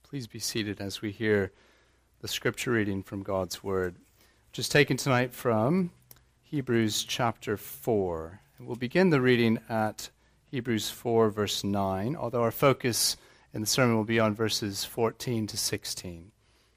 Please be seated as we hear the scripture reading from God's Word, which is taken tonight from Hebrews chapter 4. And we'll begin the reading at Hebrews 4, verse 9, although our focus in the sermon will be on verses 14 to 16.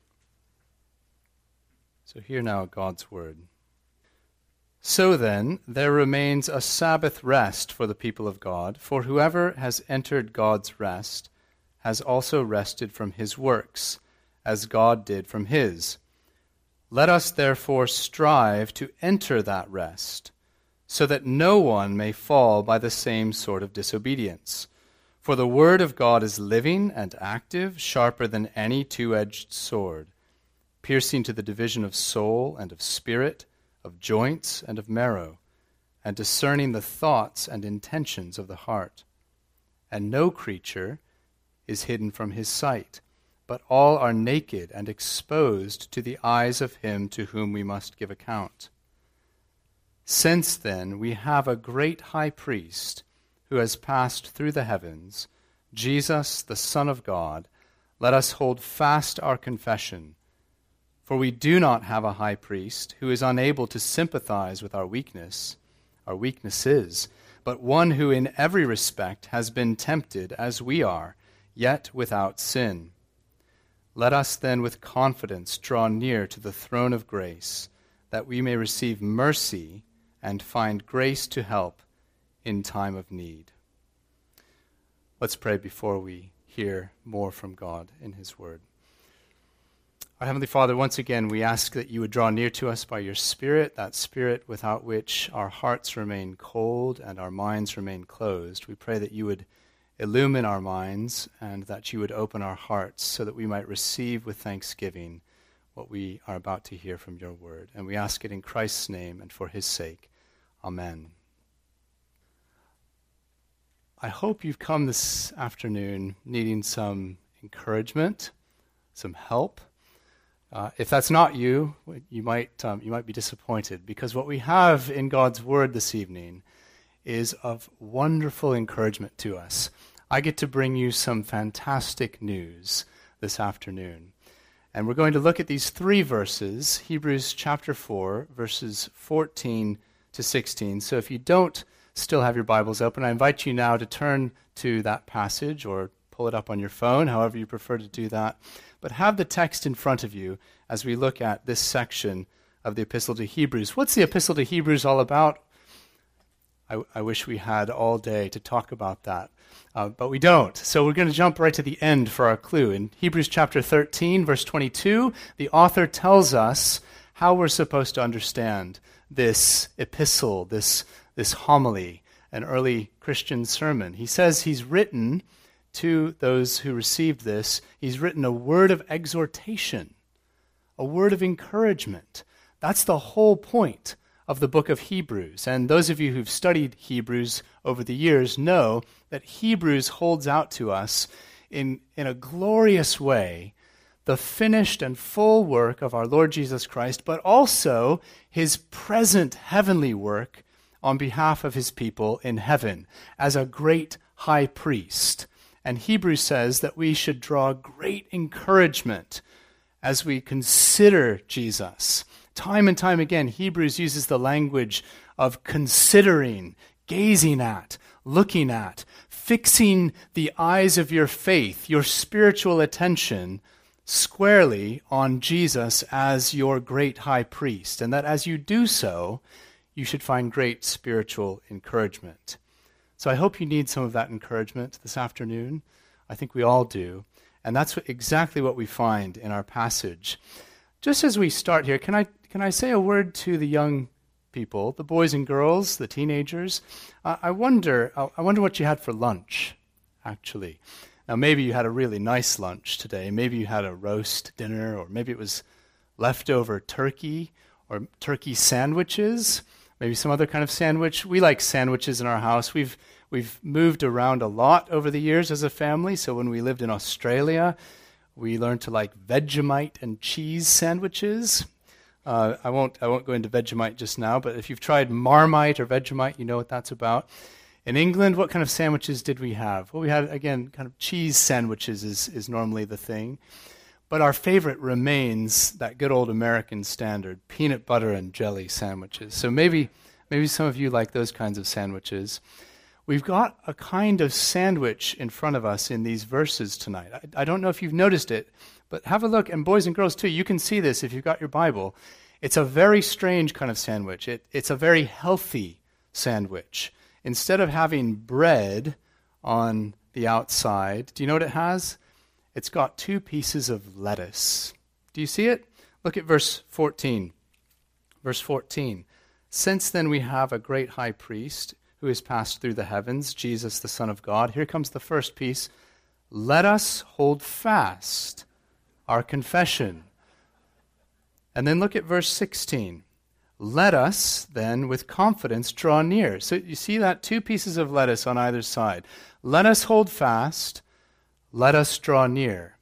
So hear now God's Word. So then, there remains a Sabbath rest for the people of God, for whoever has entered God's rest has also rested from his works, as God did from his. Let us therefore strive to enter that rest, so that no one may fall by the same sort of disobedience. For the word of God is living and active, sharper than any two-edged sword, piercing to the division of soul and of spirit, of joints and of marrow, and discerning the thoughts and intentions of the heart. And no creature is hidden from his sight, but all are naked and exposed to the eyes of him to whom we must give account. Since then we have a great high priest who has passed through the heavens, Jesus, the Son of God, let us hold fast our confession. For we do not have a high priest who is unable to sympathize with our weaknesses, but one who in every respect has been tempted as we are, yet without sin. Let us then with confidence draw near to the throne of grace, that we may receive mercy and find grace to help in time of need. Let's pray before we hear more from God in his word. Our Heavenly Father, once again, we ask that you would draw near to us by your Spirit, that Spirit without which our hearts remain cold and our minds remain closed. We pray that you would illumine our minds and that you would open our hearts so that we might receive with thanksgiving what we are about to hear from your word. And we ask it in Christ's name and for his sake. Amen. I hope you've come this afternoon needing some encouragement, some help. If that's not you, you might be disappointed, because what we have in God's word this evening is of wonderful encouragement to us. I get to bring you some fantastic news this afternoon. And we're going to look at these three verses, Hebrews chapter 4, verses 14 to 16. So if you don't still have your Bibles open, I invite you now to turn to that passage or pull it up on your phone, however you prefer to do that. But have the text in front of you as we look at this section of the Epistle to Hebrews. What's the Epistle to Hebrews all about? I wish we had all day to talk about that, but we don't. So we're going to jump right to the end for our clue. In Hebrews chapter 13, verse 22, the author tells us how we're supposed to understand this epistle, this homily, an early Christian sermon. He says he's written to those who received this, he's written a word of exhortation, a word of encouragement. That's the whole point of the book of Hebrews. And those of you who've studied Hebrews over the years know that Hebrews holds out to us in a glorious way the finished and full work of our Lord Jesus Christ, but also his present heavenly work on behalf of his people in heaven as a great high priest. And Hebrews says that we should draw great encouragement as we consider Jesus. Time and time again, Hebrews uses the language of considering, gazing at, looking at, fixing the eyes of your faith, your spiritual attention squarely on Jesus as your great high priest. And that as you do so, you should find great spiritual encouragement. So I hope you need some of that encouragement this afternoon. I think we all do. And that's exactly what we find in our passage. Just as we start here, can I say a word to the young people, the boys and girls, the teenagers? I wonder what you had for lunch, actually. Now, maybe you had a really nice lunch today. Maybe you had a roast dinner, or maybe it was leftover turkey or turkey sandwiches, maybe some other kind of sandwich. We like sandwiches in our house. We've moved around a lot over the years as a family, so when we lived in Australia, we learned to like Vegemite and cheese sandwiches. I won't go into Vegemite just now, but if you've tried Marmite or Vegemite, you know what that's about. In England, what kind of sandwiches did we have? Well, we had, again, kind of cheese sandwiches is normally the thing. But our favorite remains that good old American standard, peanut butter and jelly sandwiches. So maybe some of you like those kinds of sandwiches. We've got a kind of sandwich in front of us in these verses tonight. I don't know if you've noticed it, but have a look, and boys and girls too, you can see this if you've got your Bible. It's a very strange kind of sandwich. It's a very healthy sandwich. Instead of having bread on the outside, do you know what it has? It's got 2 pieces of lettuce. Do you see it? Look at verse 14. Verse 14. Since then we have a great high priest who has passed through the heavens, Jesus the Son of God. Here comes the first piece. Let us hold fast our confession. And then look at verse 16. Let us then with confidence draw near. So you see that 2 pieces of lettuce on either side. Let us hold fast. Let us draw near.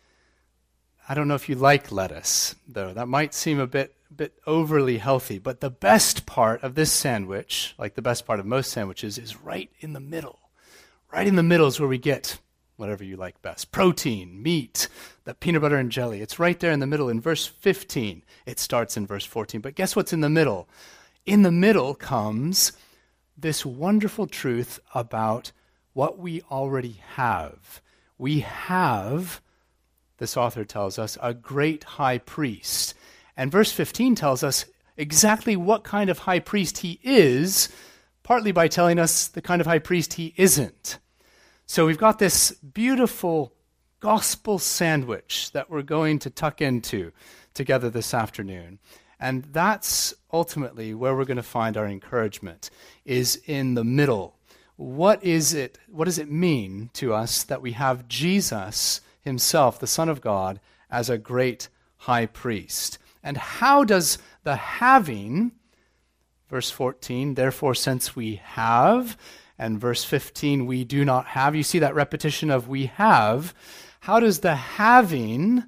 I don't know if you like lettuce, though. That might seem a bit overly healthy. But the best part of this sandwich, like the best part of most sandwiches, is right in the middle. Right in the middle is where we get whatever you like best. Protein, meat, the peanut butter and jelly. It's right there in the middle in verse 15. It starts in verse 14. But guess what's in the middle? In the middle comes this wonderful truth about what we already have. We have, this author tells us, a great high priest. And verse 15 tells us exactly what kind of high priest he is, partly by telling us the kind of high priest he isn't. So we've got this beautiful gospel sandwich that we're going to tuck into together this afternoon. And that's ultimately where we're going to find our encouragement, is in the middle. What does it mean to us that we have Jesus himself, the Son of God, as a great high priest? And how does the having, verse 14, therefore since we have, and verse 15, we do not have, you see that repetition of we have, how does the having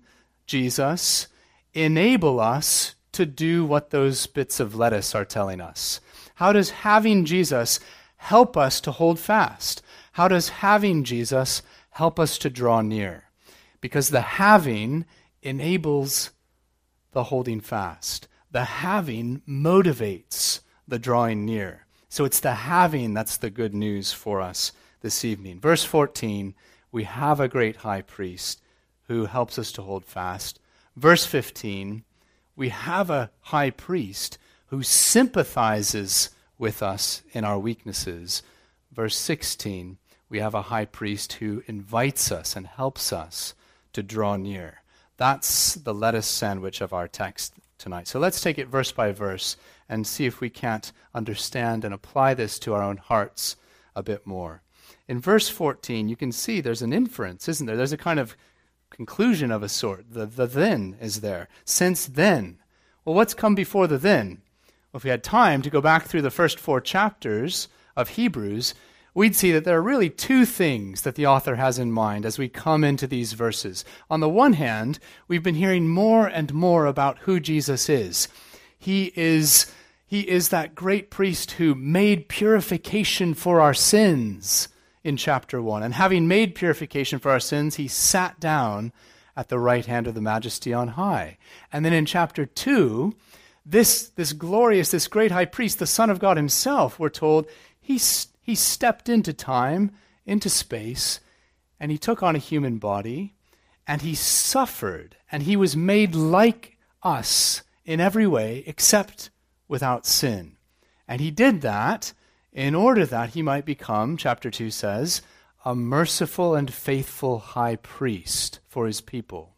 Jesus enable us to do what those bits of lettuce are telling us? How does having Jesus help us to hold fast? How does having Jesus help us to draw near? Because the having enables the holding fast. The having motivates the drawing near. So it's the having that's the good news for us this evening. Verse 14, we have a great high priest who helps us to hold fast. Verse 15, we have a high priest who sympathizes with us in our weaknesses. Verse 16, we have a high priest who invites us and helps us to draw near. That's the lettuce sandwich of our text tonight. So let's take it verse by verse and see if we can't understand and apply this to our own hearts a bit more. In verse 14, you can see there's an inference, isn't there? There's a kind of conclusion of a sort. The then is there. Since then. Well, what's come before the then? Well, if we had time to go back through the first 4 chapters of Hebrews, we'd see that there are really 2 things that the author has in mind as we come into these verses. On the one hand, we've been hearing more and more about who Jesus is. He is that great priest who made purification for our sins in chapter 1. And having made purification for our sins, he sat down at the right hand of the Majesty on high. And then in chapter 2, this glorious, this great high priest, the Son of God himself, we're told, he stepped into time, into space, and he took on a human body, and he suffered, and he was made like us in every way except without sin. And he did that in order that he might become, chapter 2 says, a merciful and faithful high priest for his people.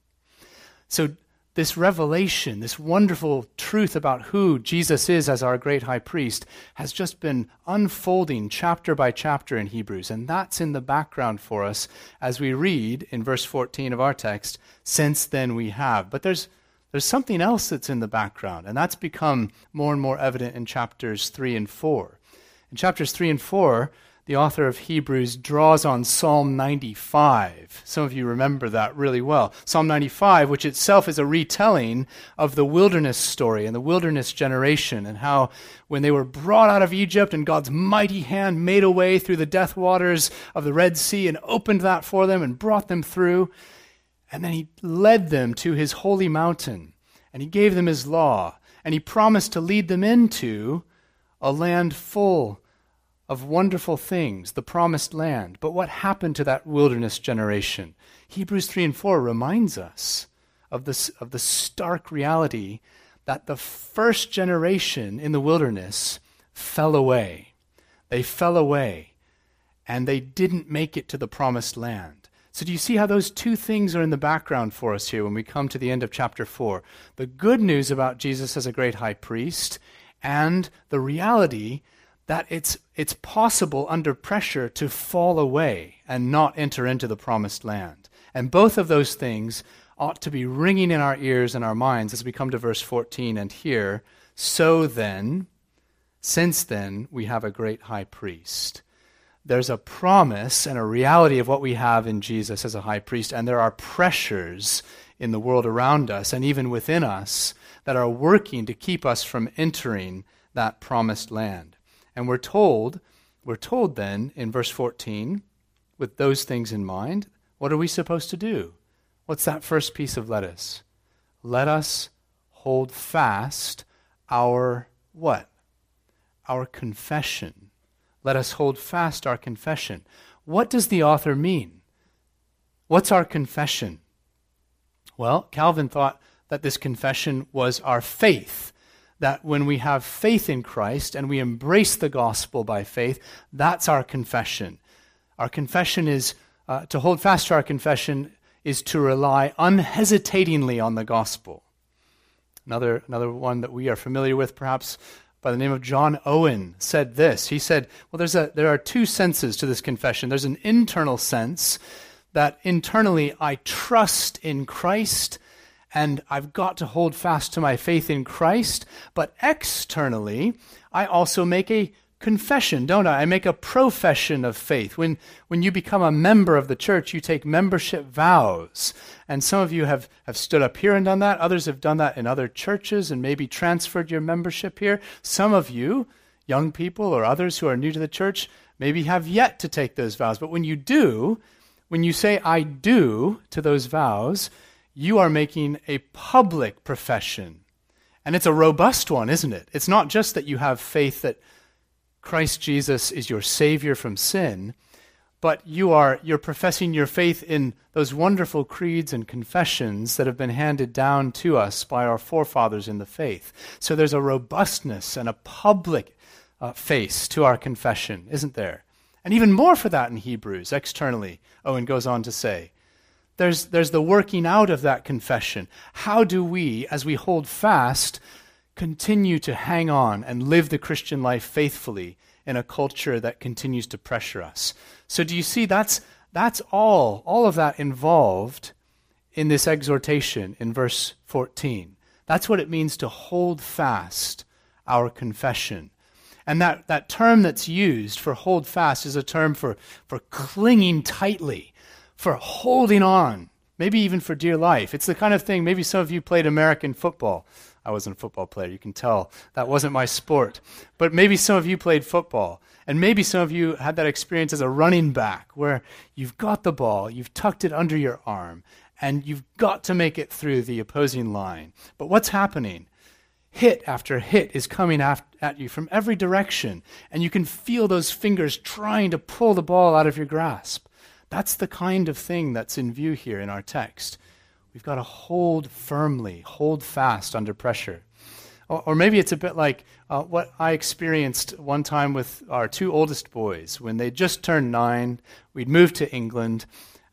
So this revelation, this wonderful truth about who Jesus is as our great high priest has just been unfolding chapter by chapter in Hebrews. And that's in the background for us as we read in verse 14 of our text, since then we have. But there's something else that's in the background, and that's become more and more evident in chapters 3 and 4. In chapters 3 and 4, the author of Hebrews draws on Psalm 95. Some of you remember that really well. Psalm 95, which itself is a retelling of the wilderness story and the wilderness generation, and how when they were brought out of Egypt and God's mighty hand made a way through the death waters of the Red Sea and opened that for them and brought them through, and then he led them to his holy mountain, and he gave them his law, and he promised to lead them into a land full of wonderful things, the promised land. But what happened to that wilderness generation? Hebrews 3 and 4 reminds us of the stark reality that the first generation in the wilderness fell away. They fell away, and they didn't make it to the promised land. So do you see how those two things are in the background for us here when we come to the end of chapter 4? The good news about Jesus as a great high priest, and the reality that it's possible under pressure to fall away and not enter into the promised land. And both of those things ought to be ringing in our ears and our minds as we come to verse 14 and here. So then, since then, we have a great high priest. There's a promise and a reality of what we have in Jesus as a high priest, and there are pressures in the world around us and even within us that are working to keep us from entering that promised land. And we're told then in verse 14, with those things in mind, what are we supposed to do? What's that first piece of lettuce? Let us hold fast our what? Our confession. Let us hold fast our confession. What does the author mean? What's our confession? Well, Calvin thought that this confession was our faith. That when we have faith in Christ and we embrace the gospel by faith, that's our confession. Our confession is, to hold fast to our confession is to rely unhesitatingly on the gospel. Another one that we are familiar with, perhaps by the name of John Owen, said this. He said, well, there are two senses to this confession. There's an internal sense that internally I trust in Christ and I've got to hold fast to my faith in Christ, but externally, I also make a confession, don't I? I make a profession of faith. When you become a member of the church, you take membership vows. And some of you have stood up here and done that. Others have done that in other churches and maybe transferred your membership here. Some of you, young people or others who are new to the church, maybe have yet to take those vows. But when you do, when you say, I do to those vows, you are making a public profession. And it's a robust one, isn't it? It's not just that you have faith that Christ Jesus is your Savior from sin, but you're professing your faith in those wonderful creeds and confessions that have been handed down to us by our forefathers in the faith. So there's a robustness and a public face to our confession, isn't there? And even more for that in Hebrews, externally, Owen goes on to say. There's the working out of that confession. How do we, as we hold fast, continue to hang on and live the Christian life faithfully in a culture that continues to pressure us? So do you see that's all of that involved in this exhortation in verse 14. That's what it means to hold fast our confession. And that term that's used for hold fast is a term for clinging tightly, for holding on, maybe even for dear life. It's the kind of thing, maybe some of you played American football. I wasn't a football player, you can tell. That wasn't my sport. But maybe some of you played football. And maybe some of you had that experience as a running back where you've got the ball, you've tucked it under your arm, and you've got to make it through the opposing line. But what's happening? Hit after hit is coming at you from every direction, and you can feel those fingers trying to pull the ball out of your grasp. That's the kind of thing that's in view here in our text. We've got to hold firmly, hold fast under pressure. Or maybe it's a bit like what I experienced one time with our two oldest boys. When they just turned 9, we'd moved to England,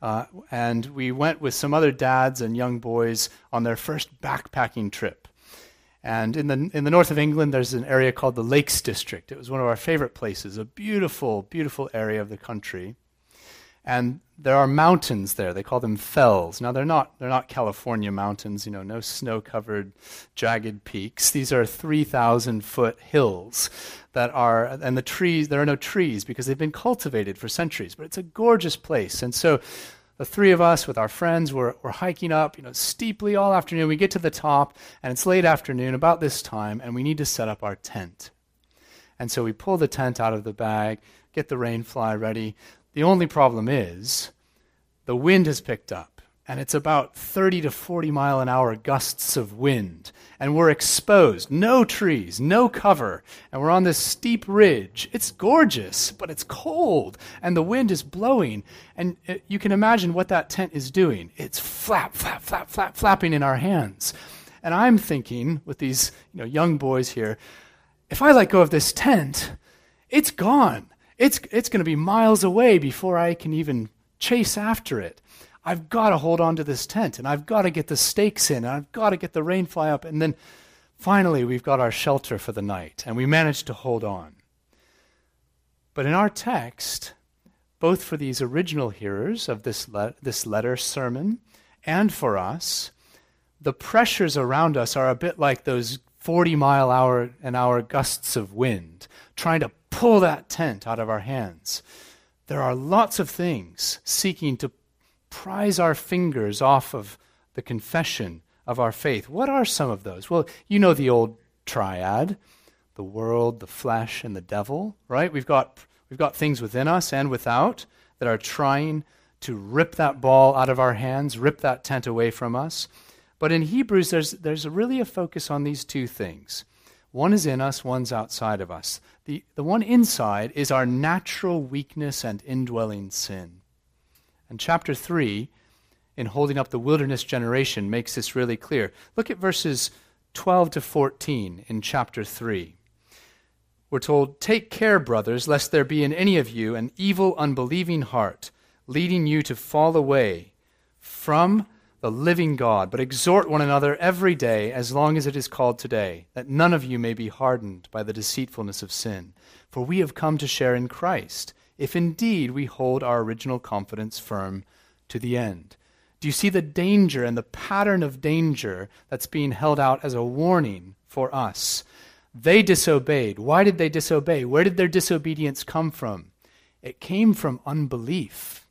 and we went with some other dads and young boys on their first backpacking trip. And in the north of England, there's an area called the Lakes District. It was one of our favorite places, a beautiful, beautiful area of the country. And there are mountains there. They call them fells. Now they're not California mountains, no snow-covered jagged peaks. These are 3,000-foot hills there are no trees because they've been cultivated for centuries, but it's a gorgeous place. And so the three of us with our friends, we're hiking up, steeply all afternoon. We get to the top, and it's late afternoon, about this time, and we need to set up our tent. And so we pull the tent out of the bag, get the rain fly ready. The only problem is the wind has picked up, and it's about 30 to 40 mile an hour gusts of wind, and we're exposed, no trees, no cover, and we're on this steep ridge. It's gorgeous, but it's cold, and the wind is blowing, and you can imagine what that tent is doing. It's flap, flap, flap, flap, flapping in our hands. And I'm thinking, with these young boys here, if I let go of this tent, it's gone. It's going to be miles away before I can even chase after it. I've got to hold on to this tent, and I've got to get the stakes in, and I've got to get the rain fly up, and then finally we've got our shelter for the night, and we manage to hold on. But in our text, both for these original hearers of this letter sermon and for us, the pressures around us are a bit like those 40-mile-an-hour gusts of wind, trying to pull that tent out of our hands. There are lots of things seeking to prise our fingers off of the confession of our faith. What are some of those? Well, you know the old triad, the world, the flesh, and the devil, right? We've got things within us and without that are trying to rip that ball out of our hands, rip that tent away from us. But in Hebrews, there's really a focus on these two things. One is in us, one's outside of us. The one inside is our natural weakness and indwelling sin. And chapter 3, in holding up the wilderness generation, makes this really clear. Look at verses 12 to 14 in chapter 3. We're told, "Take care, brothers, lest there be in any of you an evil, unbelieving heart, leading you to fall away from the living God, but exhort one another every day, as long as it is called today, that none of you may be hardened by the deceitfulness of sin. For we have come to share in Christ, if indeed we hold our original confidence firm to the end." Do you see the danger and the pattern of danger that's being held out as a warning for us? They disobeyed. Why did they disobey? Where did their disobedience come from? It came from unbelief.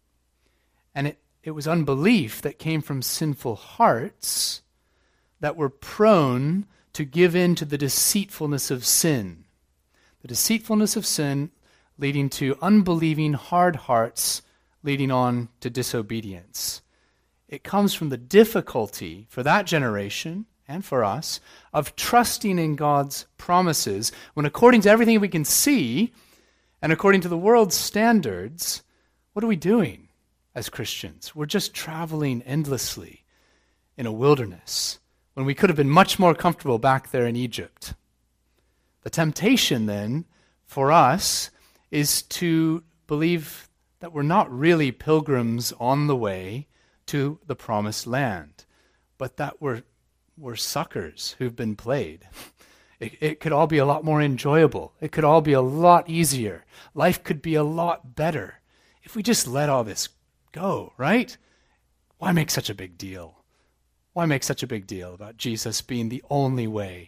And it was unbelief that came from sinful hearts that were prone to give in to the deceitfulness of sin. The deceitfulness of sin leading to unbelieving hard hearts, leading on to disobedience. It comes from the difficulty for that generation and for us of trusting in God's promises when, according to everything we can see and according to the world's standards, what are we doing as Christians? We're just traveling endlessly in a wilderness when we could have been much more comfortable back there in Egypt. The temptation then for us is to believe that we're not really pilgrims on the way to the promised land, but that we're suckers who've been played. It could all be a lot more enjoyable. It could all be a lot easier. Life could be a lot better if we just let all this go, right? Why make such a big deal? Why make such a big deal about Jesus being the only way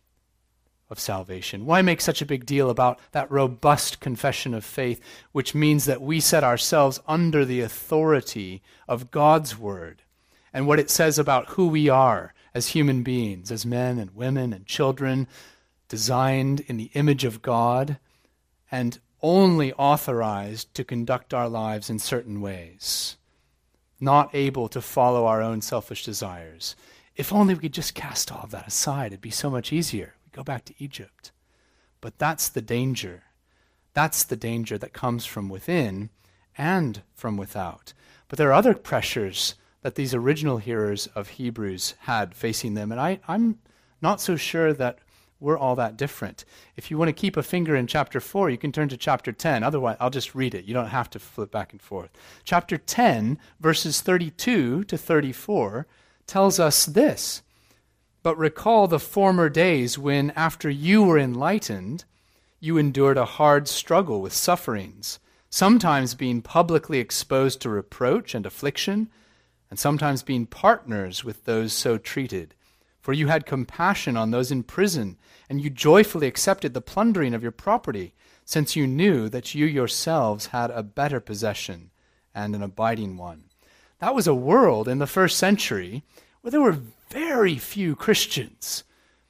of salvation? Why make such a big deal about that robust confession of faith, which means that we set ourselves under the authority of God's word and what it says about who we are as human beings, as men and women and children, designed in the image of God and only authorized to conduct our lives in certain ways, not able to follow our own selfish desires. If only we could just cast all of that aside, it'd be so much easier. Go back to Egypt. But that's the danger. That's the danger that comes from within and from without. But there are other pressures that these original hearers of Hebrews had facing them, and I'm not so sure that we're all that different. If you want to keep a finger in chapter 4, you can turn to chapter 10. Otherwise, I'll just read it. You don't have to flip back and forth. Chapter 10, verses 32 to 34, tells us this: "But recall the former days when, after you were enlightened, you endured a hard struggle with sufferings, sometimes being publicly exposed to reproach and affliction, and sometimes being partners with those so treated. For you had compassion on those in prison, and you joyfully accepted the plundering of your property, since you knew that you yourselves had a better possession and an abiding one. That was a world in the first century where there were very few Christians.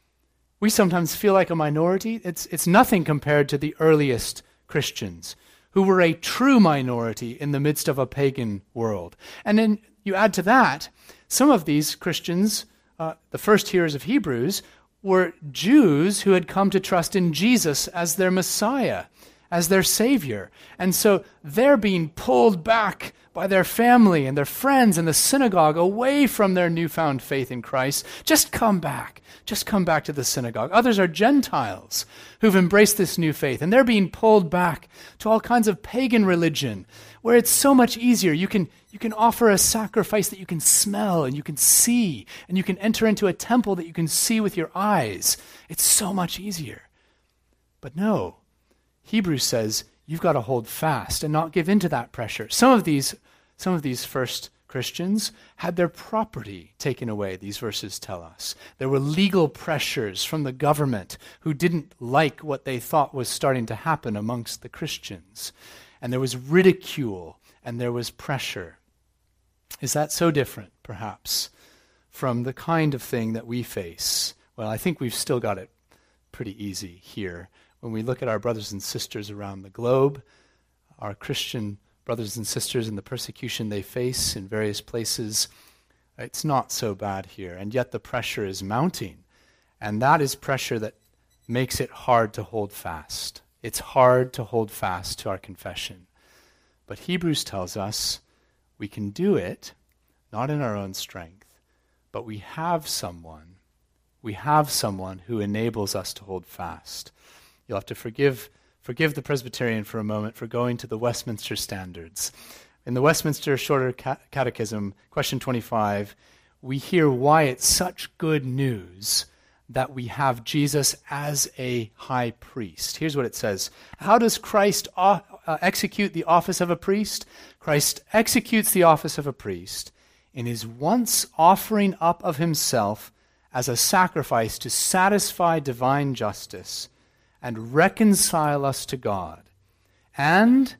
We sometimes feel like a minority. It's nothing compared to the earliest Christians, who were a true minority in the midst of a pagan world. And then you add to that, some of these Christians, the first hearers of Hebrews, were Jews who had come to trust in Jesus as their Messiah, as their Savior. And so they're being pulled back by their family and their friends and the synagogue away from their newfound faith in Christ. Just come back. Just come back to the synagogue. Others are Gentiles who've embraced this new faith, and they're being pulled back to all kinds of pagan religion, where it's so much easier. You can offer a sacrifice that you can smell and you can see, and you can enter into a temple that you can see with your eyes. It's so much easier. But no, Hebrews says you've got to hold fast and not give in to that pressure. Some of these first Christians had their property taken away, these verses tell us. There were legal pressures from the government who didn't like what they thought was starting to happen amongst the Christians. And there was ridicule and there was pressure. Is that so different, perhaps, from the kind of thing that we face? Well, I think we've still got it pretty easy here. When we look at our brothers and sisters around the globe, our Christian brothers and sisters and the persecution they face in various places, it's not so bad here. And yet the pressure is mounting. And that is pressure that makes it hard to hold fast. It's hard to hold fast to our confession. But Hebrews tells us we can do it, not in our own strength, but we have someone who enables us to hold fast. You'll have to forgive the Presbyterian for a moment for going to the Westminster Standards. In the Westminster Shorter Catechism, question 25, we hear why it's such good news that we have Jesus as a high priest. Here's what it says. How does Christ execute the office of a priest? Christ executes the office of a priest in his once offering up of himself as a sacrifice to satisfy divine justice and reconcile us to God, and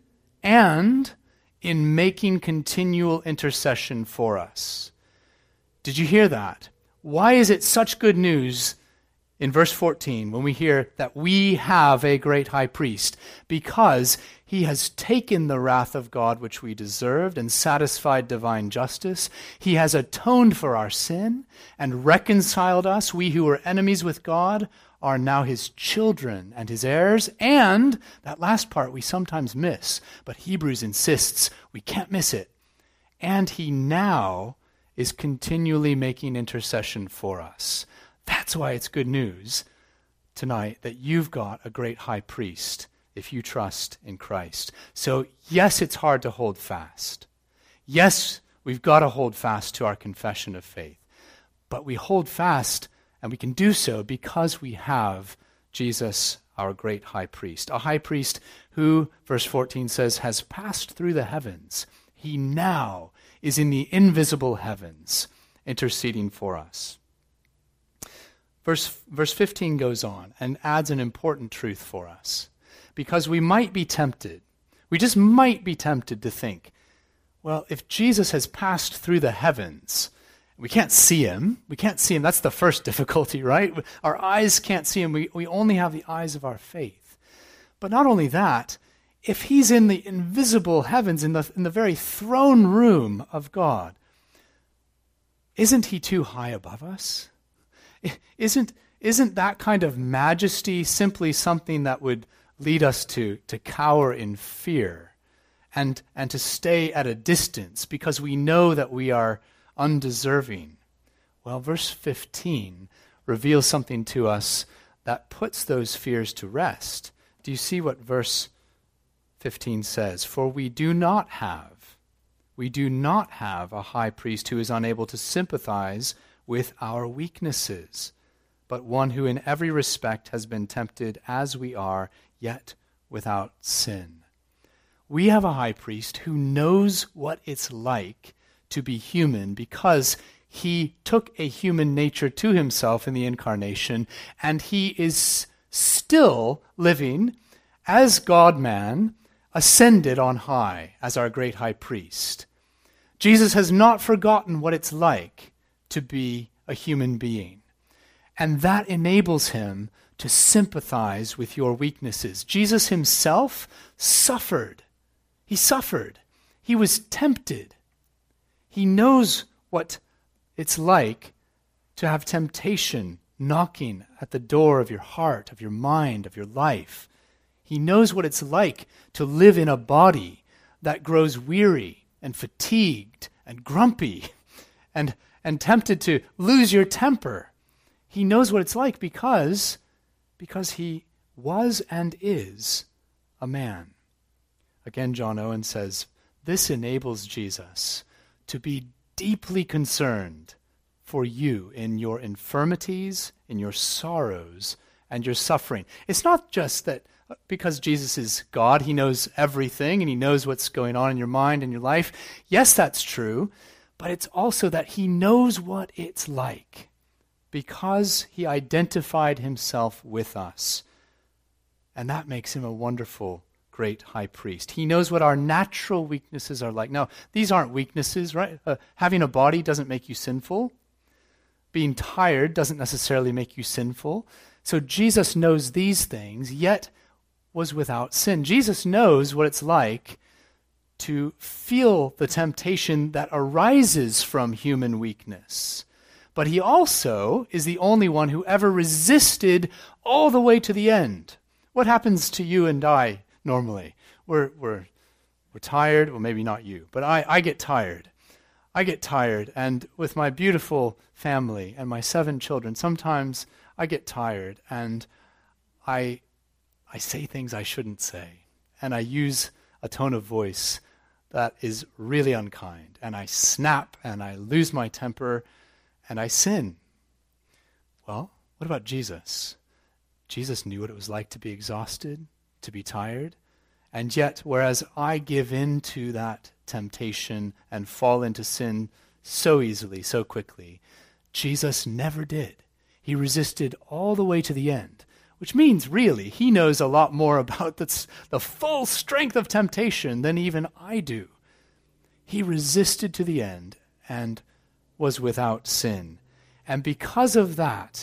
in making continual intercession for us. Did you hear that? Why is it such good news in verse 14 when we hear that we have a great high priest? Because he has taken the wrath of God which we deserved and satisfied divine justice. He has atoned for our sin and reconciled us. We who were enemies with God are now his children and his heirs. And that last part we sometimes miss, but Hebrews insists we can't miss it. And he now is continually making intercession for us. That's why it's good news tonight that you've got a great high priest if you trust in Christ. So yes, it's hard to hold fast. Yes, we've got to hold fast to our confession of faith. But we hold fast, and we can do so because we have Jesus, our great high priest. A high priest who, verse 14 says, has passed through the heavens. He now is in the invisible heavens, interceding for us. Verse 15 goes on and adds an important truth for us. Because we might be tempted, we just might be tempted to think, well, if Jesus has passed through the heavens, we can't see him. We can't see him. That's the first difficulty, right? Our eyes can't see him. We only have the eyes of our faith. But not only that, if he's in the invisible heavens, in the very throne room of God, isn't he too high above us? Isn't that kind of majesty simply something that would lead us to cower in fear and to stay at a distance because we know that we are undeserving? Well, verse 15 reveals something to us that puts those fears to rest. Do you see what verse 15 says? For we do not have a high priest who is unable to sympathize with our weaknesses, but one who in every respect has been tempted as we are, yet without sin. we have a high priest who knows what it's like to be human because he took a human nature to himself in the incarnation, and he is still living as God-man, ascended on high as our great high priest. Jesus has not forgotten what it's like to be a human being, and that enables him to sympathize with your weaknesses. Jesus himself suffered. He suffered. He was tempted. He knows what it's like to have temptation knocking at the door of your heart, of your mind, of your life. He knows what it's like to live in a body that grows weary and fatigued and grumpy and tempted to lose your temper. He knows what it's like because he was and is a man. Again, John Owen says, this enables Jesus to be deeply concerned for you in your infirmities, in your sorrows, and your suffering. It's not just that because Jesus is God, he knows everything and he knows what's going on in your mind and your life. Yes, that's true, but it's also that he knows what it's like because he identified himself with us. And that makes him a wonderful, great high priest. He knows what our natural weaknesses are like. Now, these aren't weaknesses, right? Having a body doesn't make you sinful. Being tired doesn't necessarily make you sinful. So Jesus knows these things, yet was without sin. Jesus knows what it's like to feel the temptation that arises from human weakness. But he also is the only one who ever resisted all the way to the end. What happens to you and I normally? We're tired. Well, maybe not you, but I get tired. I get tired, and with my beautiful family and my 7 children, sometimes I get tired, and I say things I shouldn't say, and I use a tone of voice that is really unkind, and I snap, and I lose my temper, and I sin. Well, what about Jesus? Jesus knew what it was like to be exhausted, to be tired, and yet, whereas I give in to that temptation and fall into sin so easily, so quickly, Jesus never did. He resisted all the way to the end, which means, really, he knows a lot more about the full strength of temptation than even I do. He resisted to the end and was without sin. And because of that,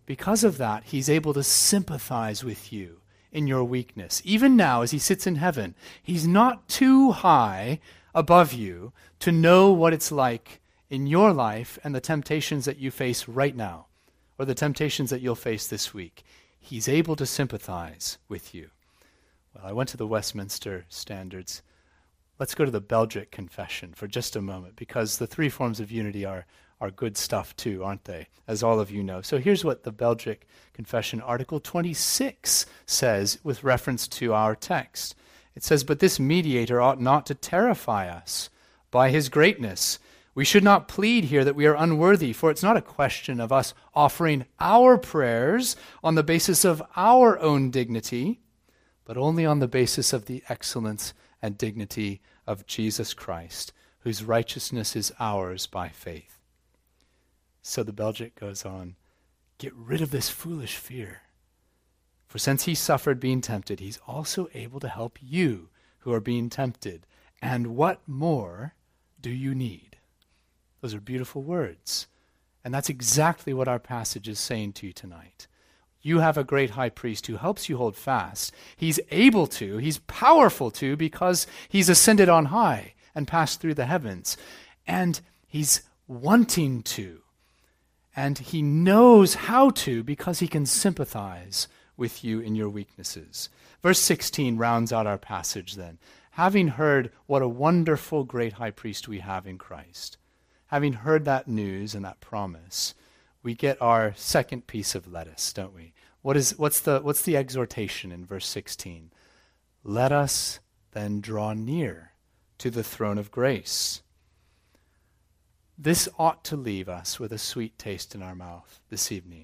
he's able to sympathize with you in your weakness. Even now, as he sits in heaven, he's not too high above you to know what it's like in your life and the temptations that you face right now, or the temptations that you'll face this week. He's able to sympathize with you. Well, I went to the Westminster Standards. Let's go to the Belgic Confession for just a moment, because the 3 forms of unity are good stuff too, aren't they? As all of you know. So here's what the Belgic Confession, Article 26, says with reference to our text. It says, "But this mediator ought not to terrify us by his greatness. We should not plead here that we are unworthy, for it's not a question of us offering our prayers on the basis of our own dignity, but only on the basis of the excellence and dignity of Jesus Christ, whose righteousness is ours by faith." So the Belgic goes on, get rid of this foolish fear. For since he suffered being tempted, he's also able to help you who are being tempted. And what more do you need? Those are beautiful words. And that's exactly what our passage is saying to you tonight. You have a great high priest who helps you hold fast. He's able to, he's powerful to, because he's ascended on high and passed through the heavens. And he's wanting to. And he knows how to, because he can sympathize with you in your weaknesses. Verse 16 rounds out our passage then. Having heard what a wonderful great high priest we have in Christ, having heard that news and that promise, we get our second piece of lettuce, don't we? What's the exhortation in verse 16? Let us then draw near to the throne of grace. This ought to leave us with a sweet taste in our mouth this evening.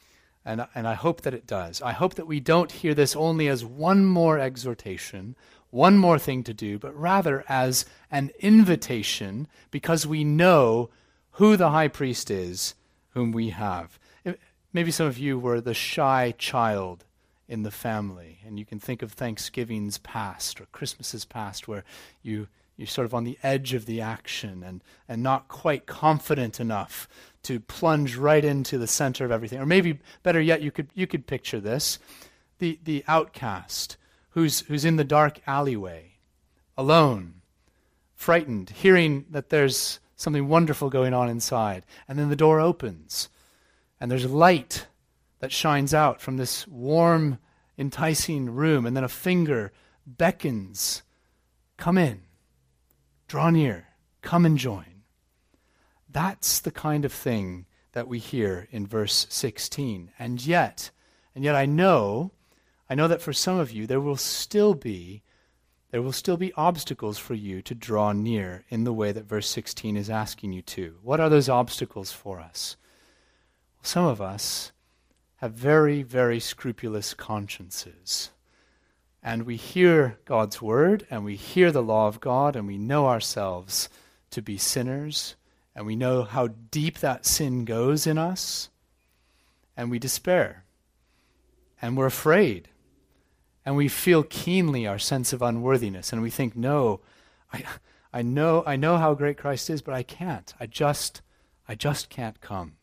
And I hope that it does. I hope that we don't hear this only as one more exhortation, one more thing to do, but rather as an invitation because we know who the high priest is whom we have. Maybe some of you were the shy child in the family, and you can think of Thanksgivings past or Christmases past where you're sort of on the edge of the action and not quite confident enough to plunge right into the center of everything. Or maybe better yet, you could picture this: the outcast who's in the dark alleyway, alone, frightened, hearing that there's something wonderful going on inside, and then the door opens, and there's light that shines out from this warm, enticing room, and then a finger beckons, "Come in, draw near, come and join." That's the kind of thing that we hear in verse 16. And yet I know that for some of you there will still be obstacles for you to draw near in the way that verse 16 is asking you to. What are those obstacles for us? Some of us have very, very scrupulous consciences. And we hear God's word, and we hear the law of God, and we know ourselves to be sinners, and we know how deep that sin goes in us, and we despair, and we're afraid, and we feel keenly our sense of unworthiness, and we think, no, I know how great Christ is, but I can't. I just can't come.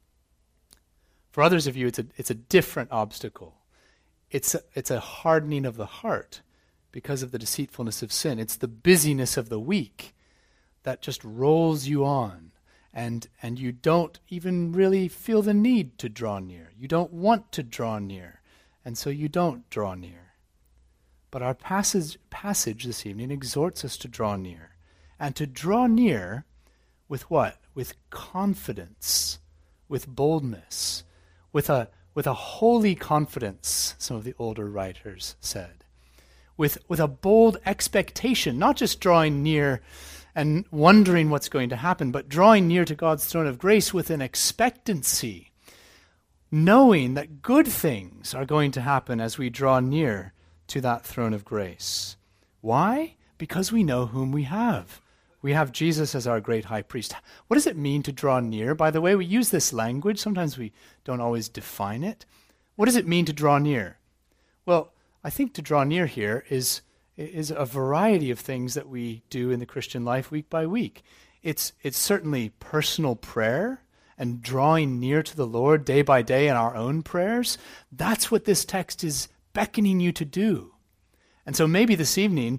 For others of you, it's a different obstacle. It's a hardening of the heart because of the deceitfulness of sin. It's the busyness of the week that just rolls you on, and you don't even really feel the need to draw near. You don't want to draw near, and so you don't draw near. But our passage this evening exhorts us to draw near, and to draw near with what? With confidence, with boldness, with a holy confidence, some of the older writers said, with a bold expectation, not just drawing near and wondering what's going to happen, but drawing near to God's throne of grace with an expectancy, knowing that good things are going to happen as we draw near to that throne of grace. Why? Because we know whom we have. We have Jesus as our great high priest. What does it mean to draw near? By the way, we use this language. Sometimes we don't always define it. What does it mean to draw near? Well, I think to draw near here is a variety of things that we do in the Christian life week by week. It's certainly personal prayer and drawing near to the Lord day by day in our own prayers. That's what this text is beckoning you to do. And so maybe this evening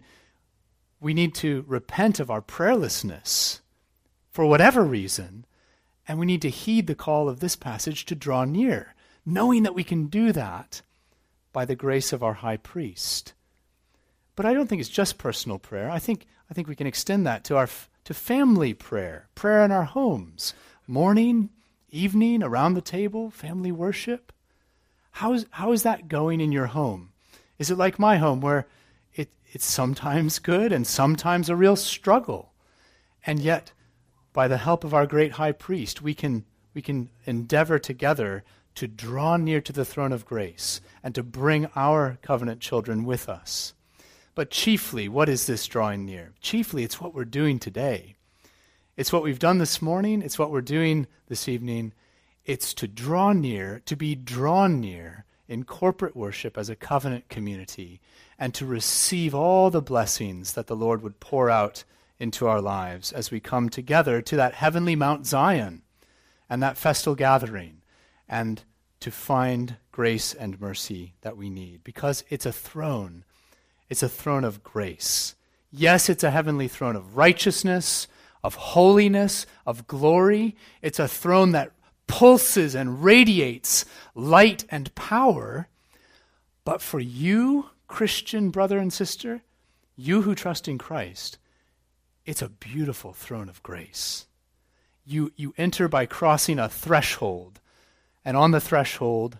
we need to repent of our prayerlessness for whatever reason, and we need to heed the call of this passage to draw near, knowing that we can do that by the grace of our high priest. But I don't think it's just personal prayer. I think we can extend that to family prayer in our homes, morning, evening, around the table, family worship. How is that going in your home? Is it like my home where it's sometimes good and sometimes a real struggle? And yet, by the help of our great high priest, we can endeavor together to draw near to the throne of grace and to bring our covenant children with us. But chiefly, what is this drawing near? Chiefly, it's what we're doing today. It's what we've done this morning. It's what we're doing this evening. It's to draw near, to be drawn near in corporate worship as a covenant community, and to receive all the blessings that the Lord would pour out into our lives as we come together to that heavenly Mount Zion and that festal gathering, and to find grace and mercy that we need. Because it's a throne. It's a throne of grace. Yes, it's a heavenly throne of righteousness, of holiness, of glory. It's a throne that pulses and radiates light and power. But for you, Christian brother and sister, you who trust in Christ, it's a beautiful throne of grace. You enter by crossing a threshold, and on the threshold,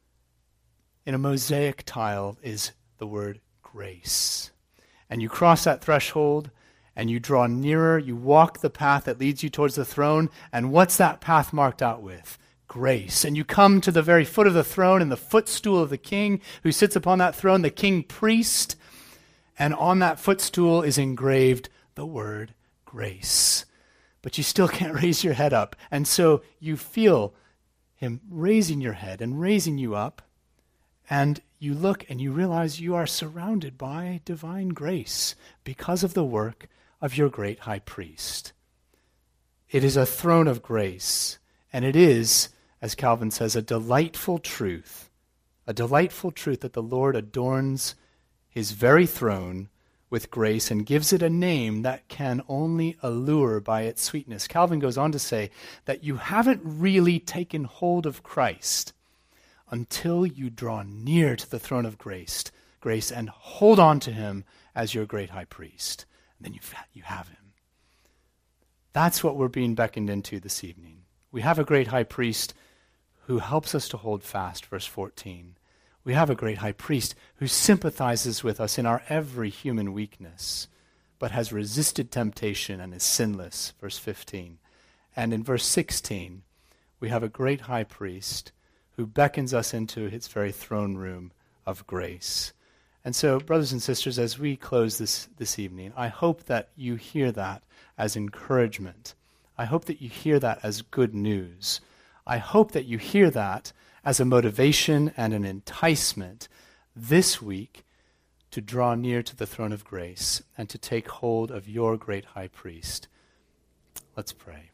in a mosaic tile, is the word grace. And you cross that threshold, and you draw nearer, you walk the path that leads you towards the throne, and what's that path marked out with? Grace. And you come to the very foot of the throne and the footstool of the king who sits upon that throne, the king priest, and on that footstool is engraved the word grace. But you still can't raise your head up. And so you feel him raising your head and raising you up, and you look and you realize you are surrounded by divine grace because of the work of your great high priest. It is a throne of grace, and it is, as Calvin says, a delightful truth that the Lord adorns his very throne with grace and gives it a name that can only allure by its sweetness. Calvin goes on to say that you haven't really taken hold of Christ until you draw near to the throne of grace and hold on to him as your great high priest. And then you have him. That's what we're being beckoned into this evening. We have a great high priest who helps us to hold fast, verse 14. We have a great high priest who sympathizes with us in our every human weakness, but has resisted temptation and is sinless, verse 15. And in verse 16, we have a great high priest who beckons us into his very throne room of grace. And so, brothers and sisters, as we close this evening, I hope that you hear that as encouragement. I hope that you hear that as good news. I hope that you hear that as a motivation and an enticement this week to draw near to the throne of grace and to take hold of your great high priest. Let's pray.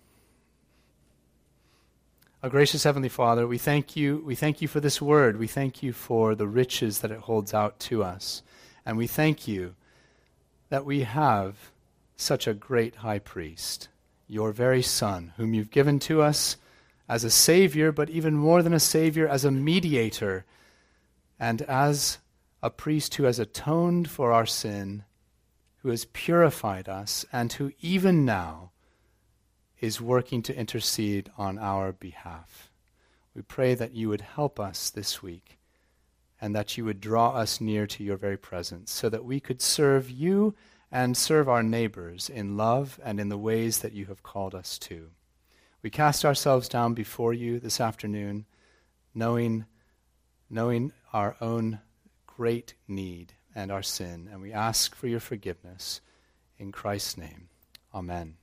Our gracious Heavenly Father, we thank you for this word. We thank you for the riches that it holds out to us. And we thank you that we have such a great high priest, your very Son, whom you've given to us as a Savior, but even more than a Savior, as a mediator, and as a priest who has atoned for our sin, who has purified us, and who even now is working to intercede on our behalf. We pray that you would help us this week, and that you would draw us near to your very presence, so that we could serve you and serve our neighbors in love and in the ways that you have called us to. We cast ourselves down before you this afternoon, knowing our own great need and our sin, and we ask for your forgiveness. In Christ's name, amen.